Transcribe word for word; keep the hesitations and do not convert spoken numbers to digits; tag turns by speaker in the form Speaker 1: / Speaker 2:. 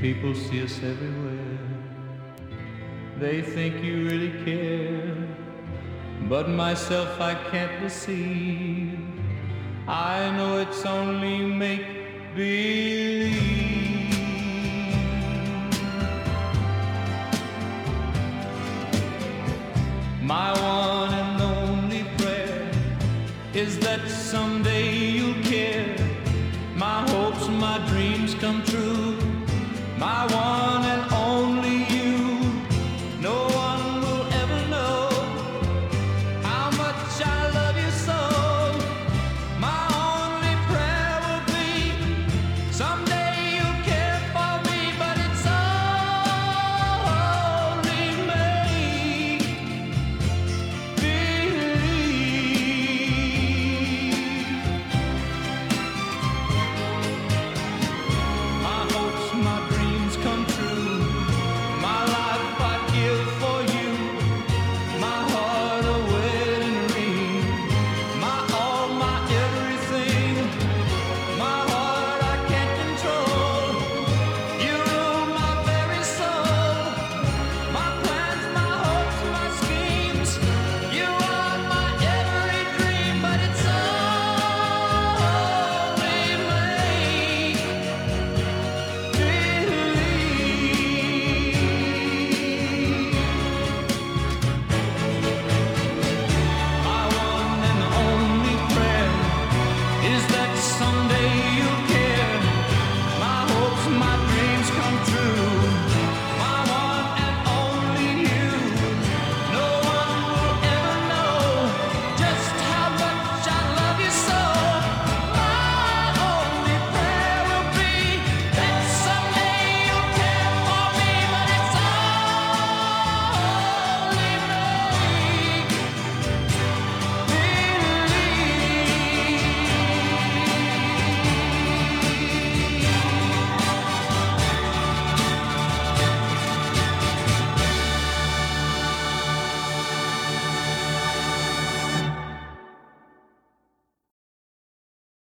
Speaker 1: People see us everywhere. They think you really care, but myself I can't deceive. I know it's only make-believe. My one and only prayer is that someday